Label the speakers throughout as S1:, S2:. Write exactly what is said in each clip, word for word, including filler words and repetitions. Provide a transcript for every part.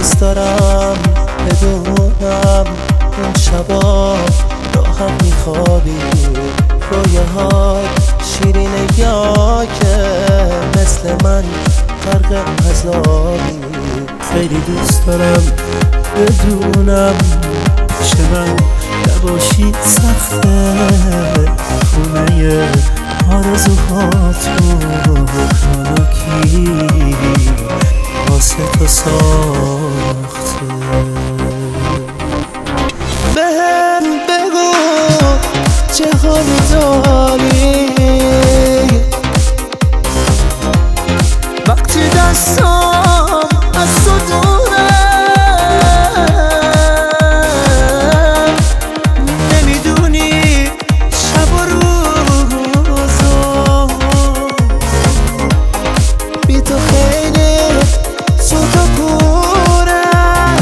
S1: دوست دارم بدونم اون شبا راحت میخوابی، رویاهات شیرینه یا که مثل من غرق عذابی. خیلی دوست دارم بدونم پیش من نباشی سخته، خونه آرزوهاتو حالا کی واسه تو ساخته. بهم بگو چه حالی داری وقتی دستام از تو دورم، نمیدونی شب و روزو بی تو خیلی سوت و پورم.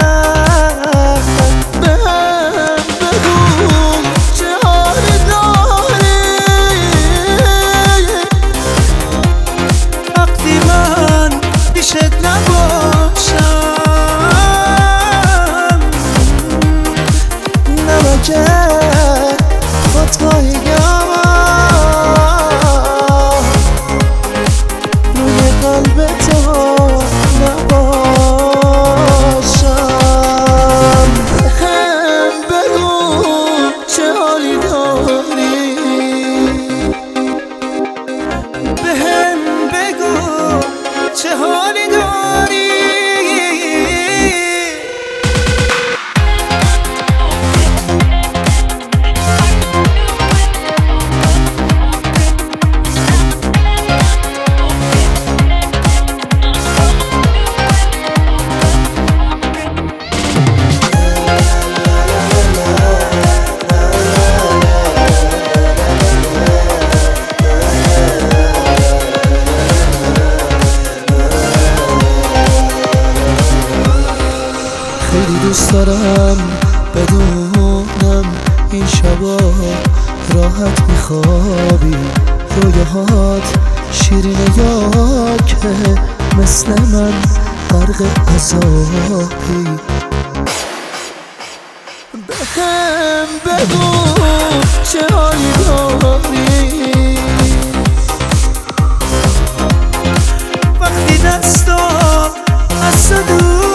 S1: بهم بگو چه حالی داری وقتی من پیشت نباشم، نمکه خطاییم روی قلب تو نباشم. هم بگو چه حالی داری، بهم بگو چه حالی داری. خیلی دوست دارم بدونم این شبا راحت میخوابی، رویاهات شیرینه یا که مثل من غرق عذابی. بهم بگو چه حالی داری وقتی دستام از تو دور